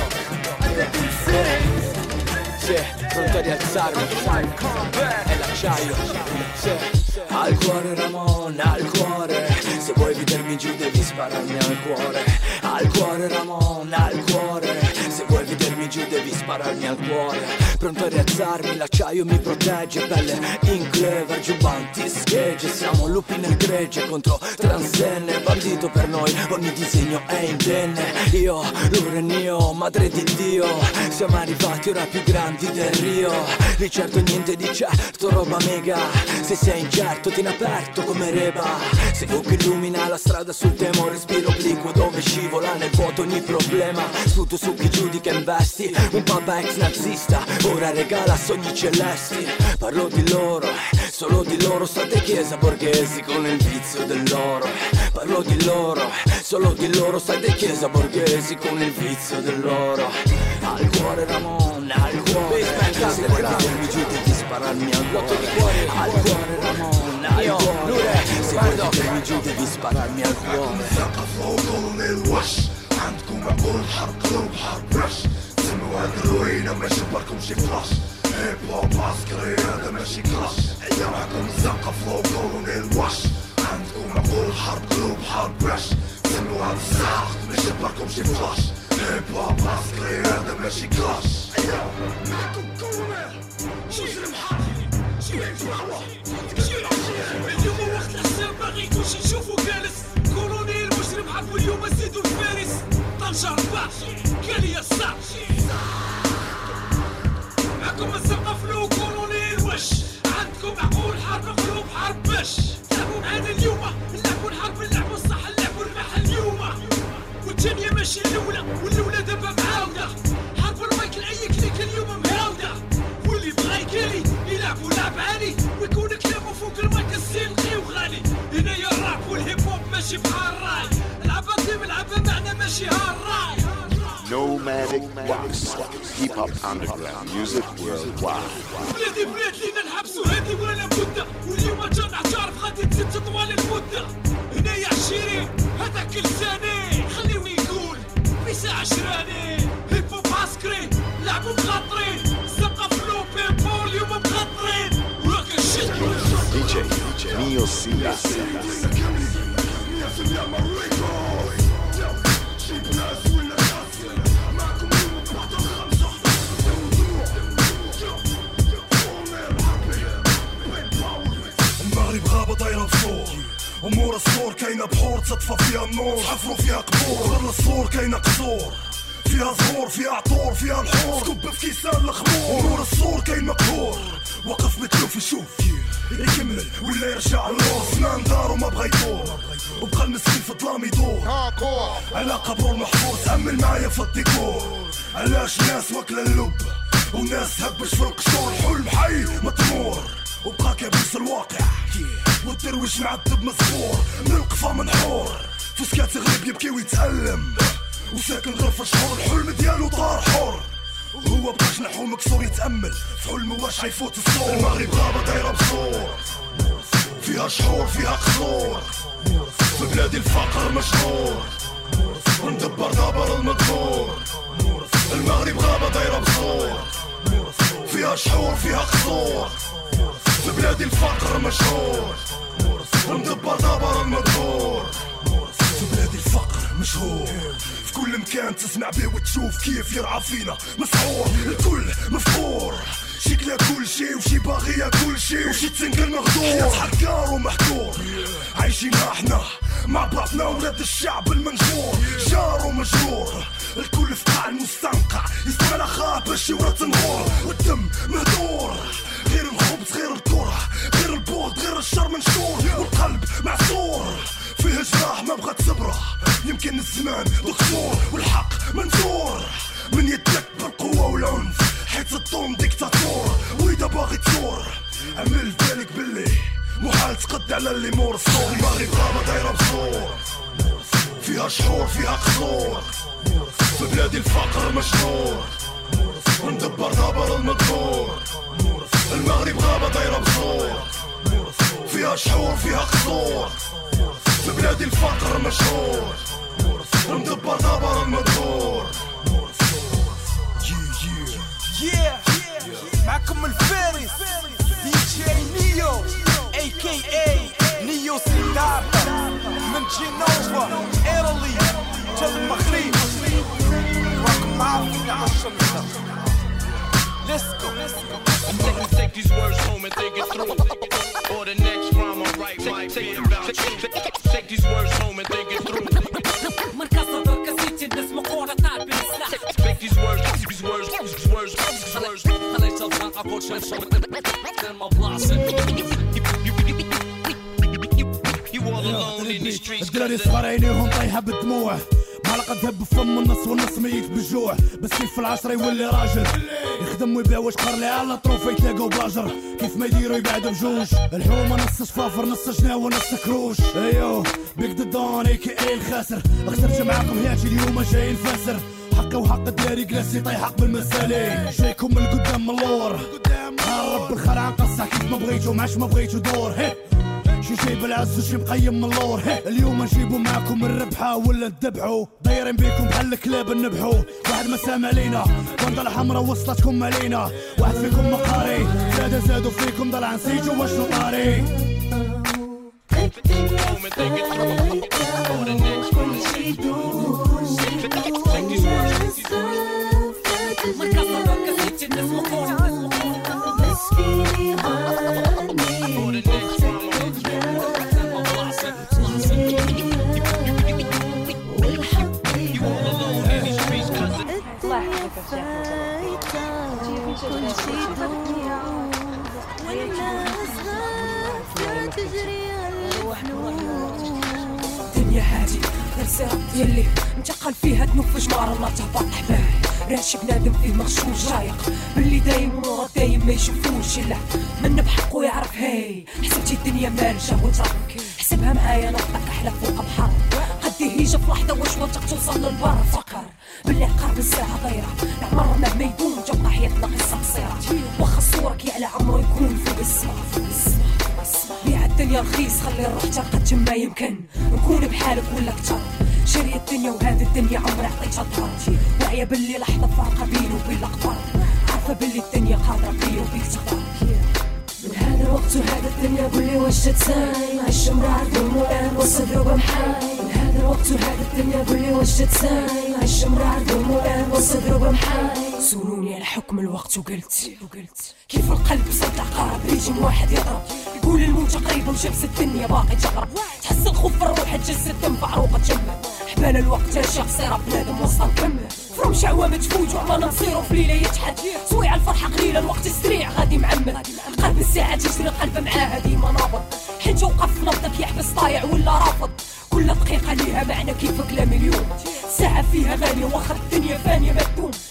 Sì, pronto ad alzarmi È l'acciaio Sì Al cuore Ramon, al cuore Se vuoi vedermi giù devi spararmi al cuore Al cuore Ramon, al cuore Se vuoi vedermi giù devi spararmi al cuore Pronto a rialzarmi, l'acciaio mi protegge Pelle in clever, giubbanti, schegge Siamo lupi nel gregge contro transenne Bandito per noi, ogni disegno è indenne Io, l'uranio, madre di Dio Siamo arrivati ora più grandi del Rio Di certo niente di certo, roba mega Se sei incerto, tieni aperto come reba Se fuoco illumina la strada sul tempo Respiro obliquo dove scivola nel vuoto ogni problema Sputo su chi giudica investi Un papa ex nazista Ora regala sogni celesti Parlo di loro, solo di loro State chiesa borghesi con il vizio dell'oro Parlo di loro, solo di loro State chiesa borghesi con il vizio dell'oro Al cuore Ramon, al cuore Se vuoi vedermi giù devi spararmi al cuore Al cuore Ramon, al cuore Se vuoi vedermi giù devi spararmi al cuore ثقف وقولون الوش عندكم عقول حرب قلوب حرب رش سموا هاد الروينة ما يشبركم شي فلاش هيب هوب عسكري هذا ماشي كلاش هيا معكم ثقف وقولون الوش عندكم عقول حرب قلوب حرب رش سموا هاد الساق ما يشبركم شي فلاش هيب هوب عسكري هذا ماشي كلاش هيا معكم كومير شو جرم حاضرين شو يجوا حوا اليوم وقت الحساب باغي كلشي نشوفو جالس كولوني المجرم حرب واليوم زيدو الفارس طنجة رباح قال لي الصعب معكم الثقف لو كولوني الوش عندكم عقول حرب قلوب حرب باش تلعبوا معانا اليوم نلعبوا الحرب نلعبوا الصح نلعبوا الماح اليوم والثانية ماشي الأولى والأولى دابا معاودة حرب المايك لأي كليك اليوم مهاودة واللي بغا يقالي يلعبوا لعب عالي ويكون كلامه فوق المايك السلقي وغالي هنايا الراب والهيب هوب ماشي بحال الراي العبها ديم العبها معنا ماشي هالراي Nomadic Wax Hip Hop Underground Music Worldwide بلادي بلاد لينا نحبسو هادي ولا بد واليوم جا نعترف غادي تزيد طوال المدة هنايا عشيرين هذاك لساني خليوني نقول بيسا عشراني هيب هوب عسكري لعبوا مخاطرين سقف لو بيبو اليوم مخاطرين وراك الشد دي جي Neo C S المغرب غابة دايرة بصور أمور الصور كاينة بحور تطفى فيها النور حفروا فيها قبور غير الصور كاينة قصور فيها زهور فيها عطور فيها الحور تكب في كيسان الخمور أمور الصور كاين مقهور وقف متلوف يشوف يكمل ولا يرجع اللور سنان دار وما بغا يدور وبقى المسكين في الظلام يدور على قبر المحفور تأمل معايا في الديكور علاش ناس واكلة اللب وناس هبش في القشور حلم حي مطمور وبقى كابوس الواقع والدرويش معذب مسحور من القفا منحور في سكات غريب يبكي ويتألم وساكن غير في شهور الحلم ديالو طار حور وهو بقى جناحو مكسور يتأمل في حلم واش حيفوت الصور المغرب غابة دايرة بصور فيها شحور فيها قصور في بلادي الفقر مشهور وندبر دابر المدبور المغرب غابة دايرة بصور فيها شحور فيها قصور في بلادي الفقر مشهور وندبر دابر المدبور في بلادي الفقر مشهور في كل مكان تسمع بيه وتشوف كيف يرعى فينا مسحور الكل مفخور شي كلا كل شي وشي باغي كل شي وشي تنقل مغدور حياة حكار ومحكور عايشينها احنا مع بعضنا ولاد الشعب المنجور جار ومجرور الكل في قاع المستنقع يستعمل اخاه باش يورث النور والدم مهدور غير الخبز غير الكره غير البعد غير الشر منشور والقلب معصور فيه جراح ما بغات صبره يمكن الزمان دكتور والحق منثور من يدك بالقوه والعنف حيت الظلم ديكتاتور وإذا باغي تصور عمل بالك باللي محال تقد على اللي مور الصور المغرب غابة دايرة بصور فيها شحور فيها قصور في بلادي الفقر مشهور وندبر دابر المدبور المغرب غابة دايرة بصور فيها شحور فيها قصور في بلادي الفقر مشهور وندبر دابر المدبور Yeah, معكم الفارس دي جي نيو اي كي اي نيو سيدارتا من جينوفا ايطالي جا المغرب راكم عارفين على الشمسة. Let's go. Take, take these words home and think it through. Or the next rhyme I write might be about you. Take these words home and think it through. Take these words, these words, these words, these words. خليت الفرق أقول شيء كلمة بلاصة. الدراري صغار عينيهم طايحة بالدموع معلقة ذهب بفم النص والنص ميت بالجوع بس كيف في العشرة يولي راجل يخدم ويبيع واش قر لي على طروفة يتلاقاو باجر كيف ما يديروا يبعدوا بجوج الحومة نص شفافر نص جناوة نص كروش ايوه بيك دون اي كي اي الخاسر اخترت معاكم هياتي اليوم جاي نفسر حقي وحق الداري كلاسي طايح حق بالمسالي جايكم من القدام من اللور هرب بالخلع نقصح كيف ما بغيتو معاش ما بغيتو دور هي شي جايب العز وشي مقيم من اللور اليوم نجيبو معاكم الربحة ولا ندبحو دايرين بيكم بحال الكلاب نبحو واحد ما سامع لينا بندلة حمرا وصلتكم علينا واحد فيكم مقاري زاد زادو فيكم ضلع نسيتو واش نطاري دنيا هادي غير سيرة ديالي انتقل فيها تنوف جمار الله تهبط حباه راشي بنادم فيه مغشوش رايق باللي دايم ورا دايم ما يشوفوش الا من بحقو يعرف هاي حسبتي الدنيا مالجة وترك حسبها معايا نقطة احلى فوق بحر قدي هيجا في لحظة واش وانتك توصل للبر فقر باللي قرب الساعة ضايرة العمر مهما يدوم تبقى حياتنا قصة قصيرة واخا صورك يعلى عمرو يكون فوق السما بيع الدنيا رخيص خلي الروح ترقد جما يمكن نكون بحالك ولا كتر شري الدنيا وهذه الدنيا عمري عطيتها ظهر واعية باللي لحظة فارقة بيني وبين الأقدار عارفة باللي الدنيا قادرة بيا وبيك تقدر من هذا الوقت وهذا الدنيا قولي واش تتساي عيش مرار دموعان وصدر بمحاي من هذا الوقت وهذا الدنيا قولي واش تتساي عيش مرار دموعان وصدر بمحاي سولوني على حكم الوقت وقلت وقلت كيف القلب صدع قارب ريجم واحد يضرب يقول الموت قريب وجبس الدنيا باقي تغرب تحس الخوف في الروح تجس الدم في عروقة تجمد حبال الوقت هاشي قصيرة بنادم وسط نكمل فروم شعوة ما تفوت وعمرنا نصيرو في ليلة يتحد سويع الفرحة قليلة الوقت سريع غادي معمد قلب الساعة تجري القلب معاها ديما نابض حين توقف نبضك يحبس طايع ولا رافض كل دقيقة ليها معنى كيف كلام اليوم ساعة فيها غالية واخا الدنيا فانية ما تدوم يوم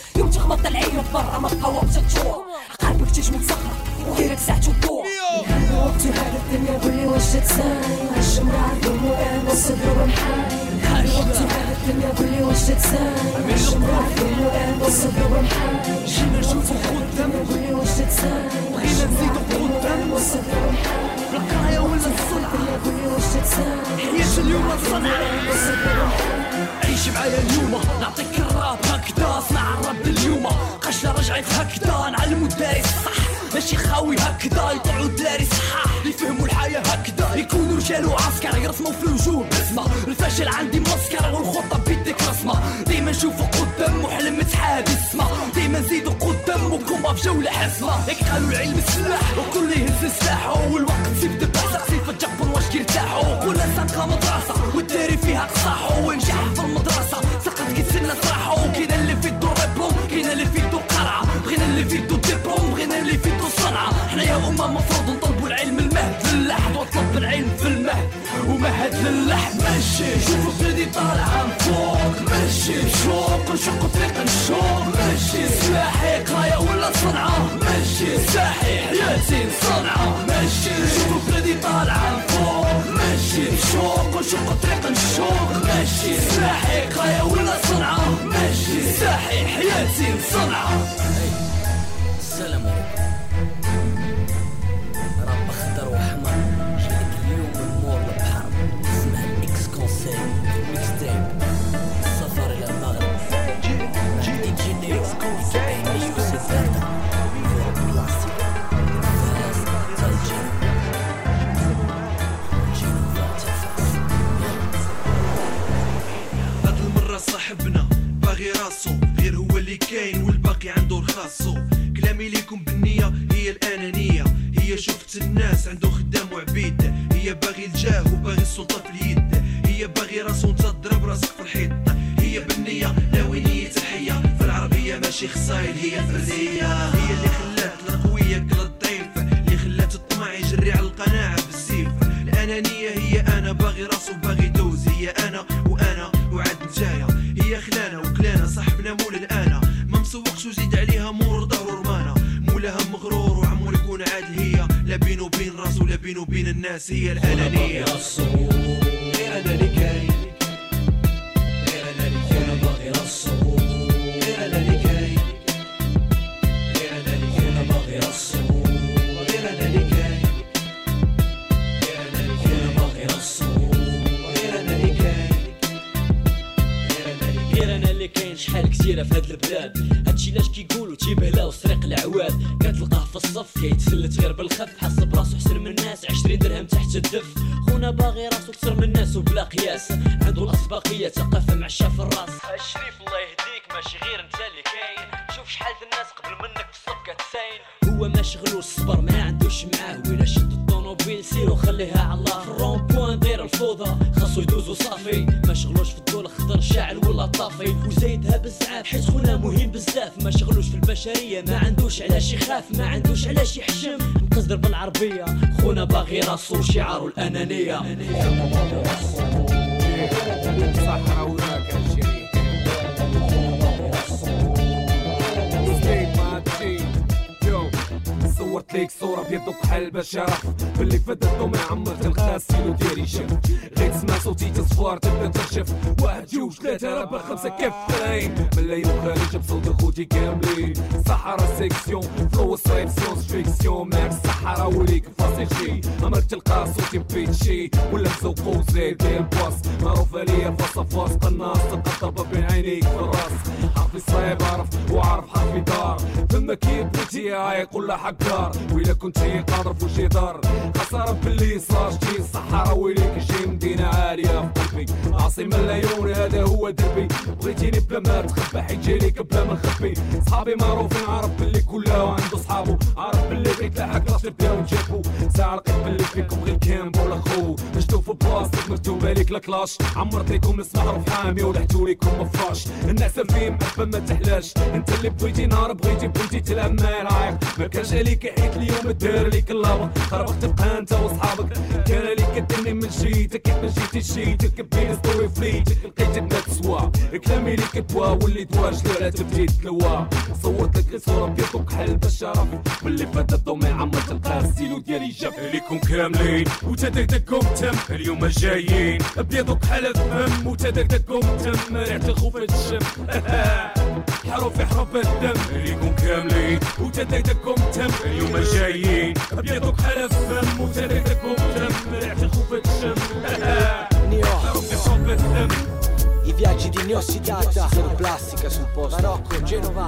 غمضت العين برا ما بقى وقت تدور قلبك تجمد صخرة وغيرك ساعته تدور وقت هذا الدنيا قولي واش تتساي هشم راه المؤمن والصدر والحاي وقت هذا الدنيا قولي واش تتساي هشم راه المؤمن والصدر والحاي جينا نشوفو قدام قولي واش تتساي بغينا نزيدو قدام والصدر والحاي القراية ولا الصنعة قولي واش تتساي حياة اليوم الصنعة والصدر والحاي عيش معايا اليوم نعطيك الراب هكدا صنع الراب اليوم قشة رجعت هكدا نعلمو الداري الصح ماشي خاوي هكدا يطلعو الداري صحاح يفهموا الحياة هكدا يكونوا رجال وعسكر يرسموا في الوجوه بسمة الفشل عندي مسكرة والخطة بيدك رسمة ديما نشوفوا قدام وحلم تحادي السما ديما نزيدوا قدام وكومبا في جولة حاسمة هيك قالوا العلم السلاح وكل يهز سلاحه والوقت سيف دبع سقسي في الجبر واش كيرتاحوا كل سنة مدرسة والداري فيها قصاحو ونجح في المدرسة سقط كيتسنى صراحو كاين اللي في الدور دبلوم كاين اللي في الدور قرعة بغينا اللي في الدور دبلوم بغينا اللي في الدور صنعة حنا يا أمة مفروض نطلبوا العلم المهد للحد واطلب العلم في المهد ومهد للحد ماشي شوفوا بلادي طالعة من فوق ماشي بشوق نشق طريق نشوق ماشي سلاحي قراية ولا صنعة ماشي ساحي حياتي صنعة ماشي شوفوا بلادي طالعة من فوق ماشي بشوق نشق طريق نشوق ماشي سلاحي قراية ولا صنعة ماشي ساحي حياتي صنعة السلام عليكم رب خضر وحمر جيلك اليوم من مور البحر اسمها الاكس كونسير ميكس تيب السفر الى المغرب دي جي نيكس كونسير يوسف داتا فور بلاستيك فاس تالجين جينو فاتفاس هاد المرة صاحبنا باغي راسو غير هو اللي كاين والباقي عنده رخاصو كلامي ليكم بالنية هي الأنانية هي شفت الناس عنده خدام وعبيد هي باغي الجاه وباغي السلطة في اليد هي باغي راسو انت تضرب راسك في الحيط هي بالنية ناوي نية الحية في العربية ماشي خصايل هي فردية هي اللي خلات القوية كل الضعيف اللي خلات الطمع يجري على القناعة بالسيف الأنانية هي أنا باغي راسو باغي دوز هي أنا وأنا وعاد نتايا هي خلانة وكلانة صاحبنا مول الآن ما مسوقش وزيد عليها مور ظهر رمانة مولاها مغرور وعمو يكون عاد هي لا بينه وبين راسو لا بينه وبين الناس هي الأنانية غير أنا اللي كاين غير أنا اللي كاين باغي راسو غير أنا اللي كاين غير أنا اللي كاين باغي راسو غير أنا اللي كاين غير أنا اللي كاين باغي راسو غير أنا اللي كاين غير انا اللي كاين شحال كثيره في هاد البلاد هادشي لاش كيقولوا تيبهلا وسرق العواد كتلقاه في الصف كيتفلت غير بالخف حسب راسو حسن من الناس عشرين درهم تحت الدف خونا باغي راسو كثر من الناس وبلا قياس عنده الاسبقيه ثقافه معشا في الراس الشريف الله يهديك ماشي غير انت اللي كاين شوف شحال الناس قبل منك في الصف كتساين هو ما شغلوش الصبر ما عندوش معاه ولا شد الطوموبيل سيرو خليها على الله في الرون بوين داير الفوضى خاصو يدوزو صافي ما شغلوش في الدول خضر شاعل ولا طافي وزايدها بزعاف حيت خونا مهم بزاف ما شغلوش في البشريه ما عندوش علاش يخاف ما عندوش علاش يحشم نقصدر بالعربيه خونا باغي راسو شعارو الانانيه صحرا وراك الشريك صورت ليك صورة بيدك بحال بشرة باللي فدتو ما عمرت الغاسيل وديري شف غير تسمع صوتي تصفار تبدا ترشف واحد جوج ثلاثة أربعة خمسة كيف تراين من الليل وخارج بصوت خوتي كاملين صحرا سيكسيون فلو صايب سيونس فيكسيون ماك الصحرا وليك فاسيخي عمرك تلقى صوتي بيتشي ولا مسوقو زايد ديال الباص معروف عليا فاصا فاص قناص تلقى ضربة بين عينيك في الراس حرفي صايب عرف وعارف حرفي دار ثم كيف بنتي عايق ولا حكار وإلا كنتي قادر فوشي دار خسارة باللي صار جي الصحراء ويليك جي مدينة عالية في قلبي عاصمة العيون هذا هو دربي بغيتيني بلا ما تخبى حيت جايليك بلا ما نخبي صحابي معروفين عارف باللي كله عنده صحابو عارف باللي بغيت لحق راس تبداو تجابو ساعة لقيت باللي فيكم غير كامب ولا خو نشتو في بلاصتك مكتوبة لك الكلاش عمرت لكم نسمع روحامي ولحتو لكم مفاش الناس فيهم أبا ما تحلاش انت اللي بغيتي نهار بغيتي بغيتي تلعب معايا رايق ما كانش عليك حيت اليوم دار ليك اللابا خربق تبقى انت وصحابك كان عليك كدني من جيتك كيف ما جيتي جيتك كبير ستوري فليتك لقيتك ما تسوى كلامي اللي كتوا واللي دواج لا تبدي تلوى صورت لك صورة بيضك حل بالشرف واللي فات الضوء عمر تلقى الستيلو ديالي جاب ليكم كاملين وتدقدقكم تم اليوم جايين بيضك حل الفم وتدقدقكم تم ريحة الخوف الشم حروف حروف الدم ليكم كاملين وتدقدقكم تم اليوم جايين بيضك حل الفم وتدقدقكم تم ريحة الخوف الشم حروف حروف الدم I viaggi di Neossidata sono plastica sul posto Marocco, Genova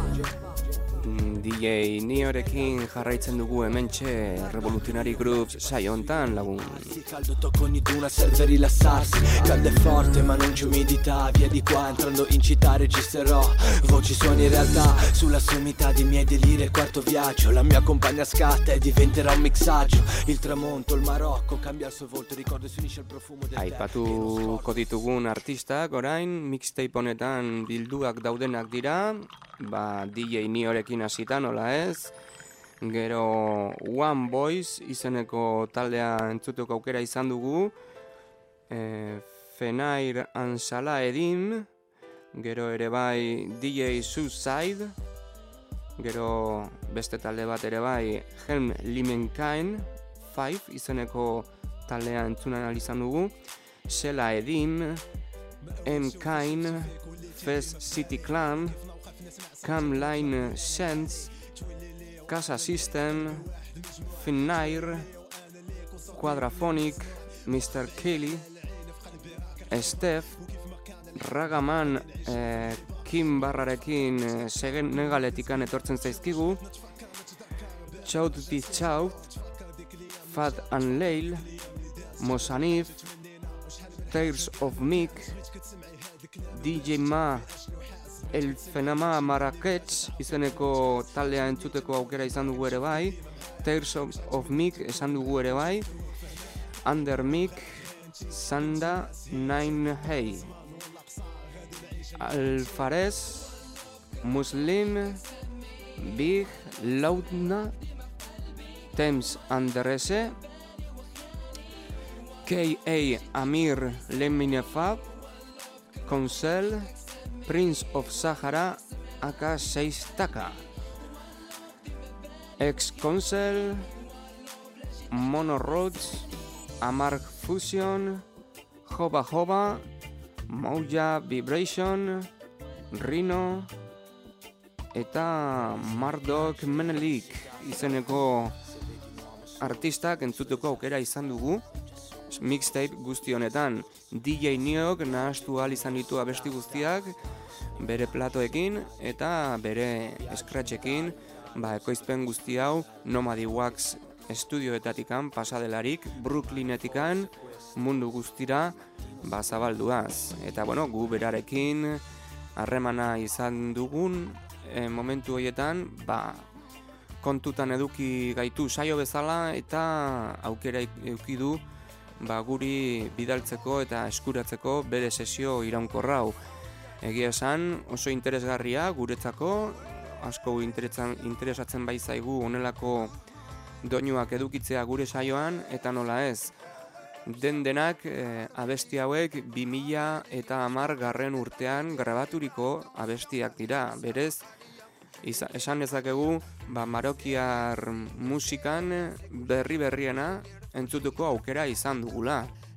D J Niorekin jarraitzen dugu hementxe Revolutionary Groups saio hontan lagun. Caldo tocca ogni duna, serve rilassarsi. Caldo e forte ma non c'è umidità. Via di qua entrando in città registrerò voci, suoni in realtà sulla sommità dei miei deliri. Il quarto viaggio, la mia compagna scatta e diventerà un mixaggio. Il tramonto, il Marocco cambia il suo volto, ricordo si unisce il profumo del Aipatuko ditugun artistak orain mixtape honetan bilduak daudenak dira. Ba, D J Niorekin hasita nola ez, gero One Boys izeneko taldea entzuteko aukera izan dugu, e, Fenair Ansala Edim, gero ere bai D J Suicide, gero beste talde bat ere bai Helm Limenkain Five izeneko taldea entzunan izan dugu, Sela Edim, M. Kain, Fez City Clan, Camline Sense, Casa System, Finnair, Quadraphonic, mister Kelly, Steph, Ragaman, eh, Kim Barrarekin eh, Senegaletikan etortzen zaizkigu, Chout Di Chout, Fat and Leil, Mosanif, Tears of Mick, D J Ma, El Fenama Marrakech izeneko taldea entzuteko aukera izan dugu ere bai, Tears of, of Mick esan dugu ere bai, Under Mick, Sanda Nine Hey, Alfarez, Muslim, Big, Lautna, Thames Anderese, K A Amir Leminefab, Council, Prince of Sahara, A K seis Taka, Ex-Council, Mono Roads, Amark Fusion, Hoba Hoba, Moja Vibration, Rhino, eta Mardok Menelik izeneko artistak entzuteko aukera izan dugu. Mixtape guzti honetan D J Niok nahastu ahal izan ditu abesti guztiak bere platoekin eta bere scratchekin, ba, ekoizpen guzti hau Nomadi Wax estudioetatikan pasadelarik Brooklynetikan mundu guztira ba, zabalduaz. Eta bueno, gu berarekin harremana izan dugun e, momentu horietan ba, kontutan eduki gaitu saio bezala eta aukera eduki du ba, guri bidaltzeko eta eskuratzeko bere sesio iraunkorra hau. Egia esan oso interesgarria guretzako, asko interesatzen bai zaigu honelako doinuak edukitzea gure saioan, eta nola ez. Den denak e, abesti hauek bi mila eta hamar garren urtean grabaturiko abestiak dira. Berez, Iza, esan dezakegu ba, marokiar musikan berri berriena entzutuko aukera izan dugula.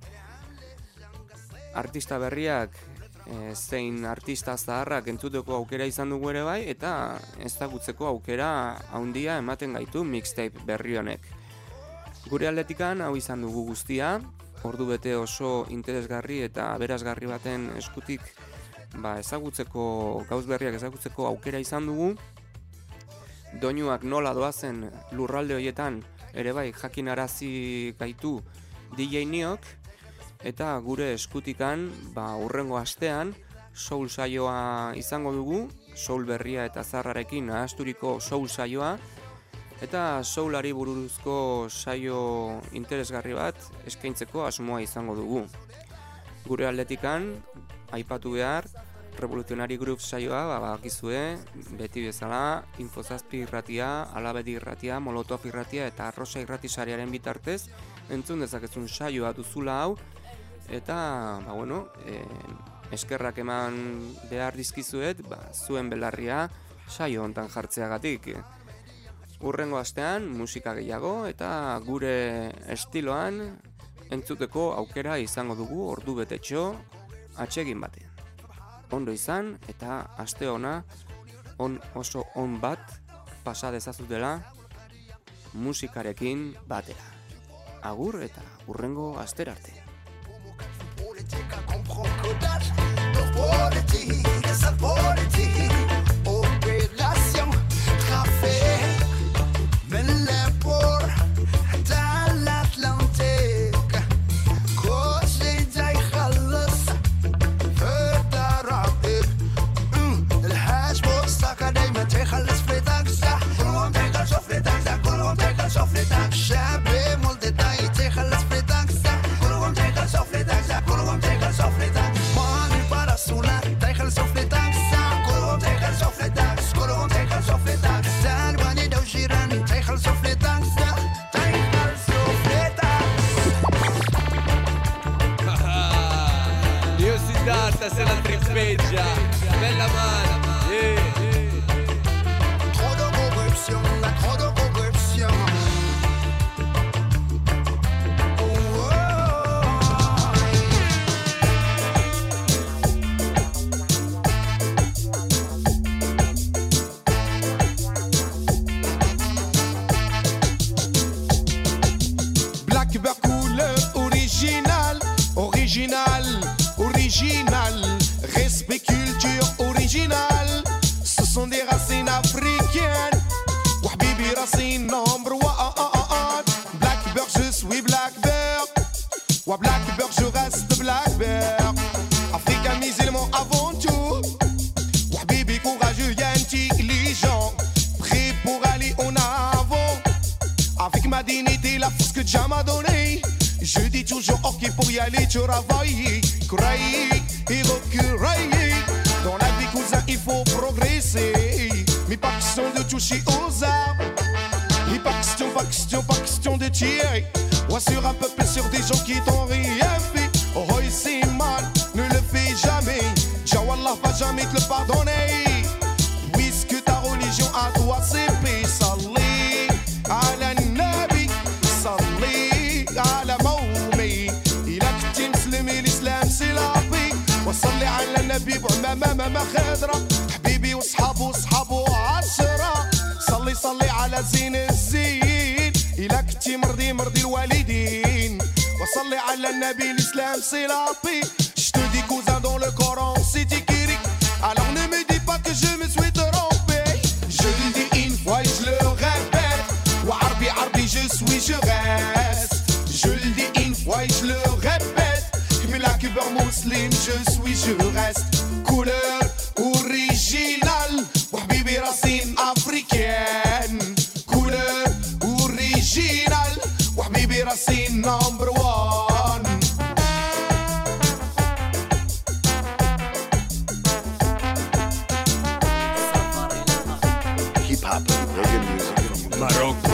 Artista berriak e, zein artista zaharrak entzutuko aukera izan dugu ere bai, eta ezagutzeko aukera handia ematen gaitu mixtape berri honek. Gure aldetikan hau izan dugu guztia, ordu bete oso interesgarri eta aberasgarri baten eskutik ba, ezagutzeko, gauz berriak ezagutzeko aukera izan dugu. Doinuak nola doazen lurralde horietan ere bai jakinarazi gaitu D J Niok, eta gure eskutikan ba, urrengo astean soul saioa izango dugu, soul berria eta zarrarekin ahasturiko soul saioa, Eta soulari buruzko saio interesgarri bat eskaintzeko asmoa izango dugu. Gure aldetikan, aipatu behar, Revolutionary Groove saioa, ba, bakizue, beti bezala, Infozazpi irratia, Alabedi irratia, Molotov irratia eta Arrosa irrati sarearen bitartez, entzun dezakezun saioa duzula hau, eta, ba, bueno, e, eskerrak eman behar dizkizuet, ba, zuen belarria saio hontan jartzeagatik. Urrengo astean, musika gehiago eta gure estiloan entzuteko aukera izango dugu ordu betetxo atsegin batean. Ondo izan eta aste ona on oso on bat pasa dezazutela musikarekin batera. Agur eta urrengo astera arte. Se la trippeggia, bella mano, yeah. Trop de corruption, la trop de corruption. Black Bear couleur original, original. Original, respect culture originale. Ce sont des racines africaines. Wahbibi racine number one. Blackbird, je suis Blackbird. Wa Blackbird, je reste Blackbird. Africain musulman avant tout. Wahbibi courageux et intelligent. Prêt pour aller en avant. Avec ma dignité, la force que Dieu m'a donnée. Je dis toujours ok pour y aller travailler. Croyez et recueillir. Dans la vie cousin il faut progresser. Mais pas question de toucher aux arbres. Et pas question, pas question, pas question de tirer. Ou sur un peuple sur des gens qui t'ont rien fait. Oh oh c'est mal, ne le fais jamais. Jawallah va jamais te le pardonner. Puisque ta religion à toi c'est paix. Salli ala nabi, salli ala maoumi. Il a quitté musulmi l'islam c'est la paix. وصلي على النبي بعمامة ما خضرة. حبيبي وصحابه وصحابه عشرة. صلي صلي على زين الزين. إلا كنتي مرضي مرضي الوالدين. وصلي على النبي l'islam c'est la paix. Je te dis cousin dans le Coran c'est écrit. Alors ne me dis pas que je me suis trompé. Je le dis une fois et je le répète. Wa arbi arbi je suis je reste. Je le dis une fois et je le répète. Black Bear muslim, je suis, je reste. Couleur originale, Wahbibi racine africaine. Couleur originale, Wahbibi racine number one. Hip hop and reggae music from Morocco.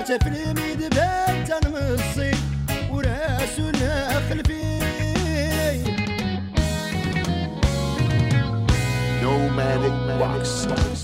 تفلمي دبال تنمصي وراسنا خلفي Nomadic Rockstars.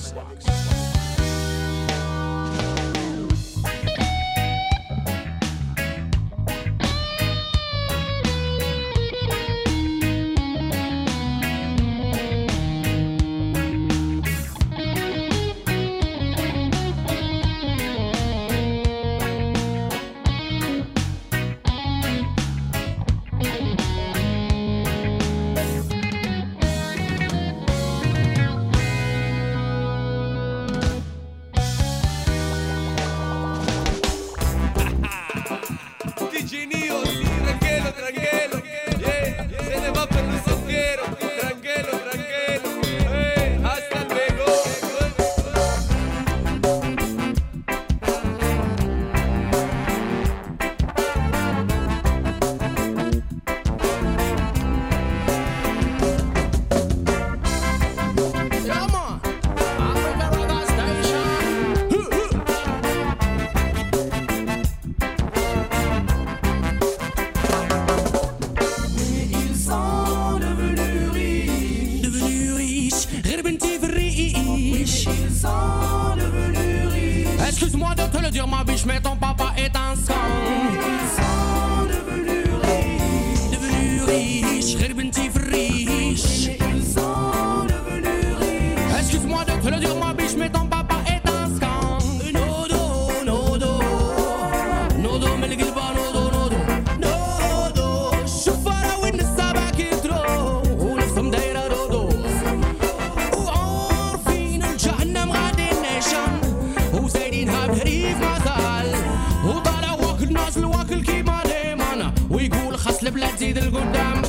Excuse-moi de te le dire, ma biche, mais ton papa est un sang. Ils sont devenus riches, devenus riches, Rebenti riches. Ils sont devenus riches. Excuse-moi de te le dire, ma biche, mais ton papa est un sang. Nodo, nodo, nodo, mais le gilba, nodo, nodo, nodo. Choufara, oui, ne sabak trop. Ou le somme d'aira, dodo. Ou orfine, le jahannam, radin, nation. وزايدينها بهريف مازال وطالع واكل الناس الواكل كيما ديما ويقول خاص البلاد تزيد القدام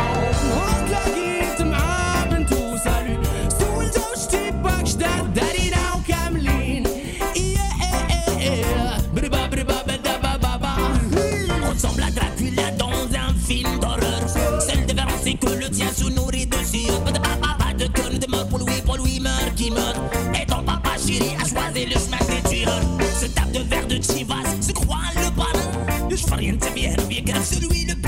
وتلاقيت مع بنتو سالي سولتو شتي باك شدار دارينا وكاملين بربا بربا بدا بابا با ressemble à Dracula dans un film d'horreur. Seule différence c'est que le tien se nourrit de sueur. Pas de papa, pas de conne de mort pour lui, pour lui meurt qui meurt. Et ton papa chéri a choisi le chemin des tueurs. Se tape de verre de Chivas, se croit le parrain. Je fais rien de bien, bien grave celui le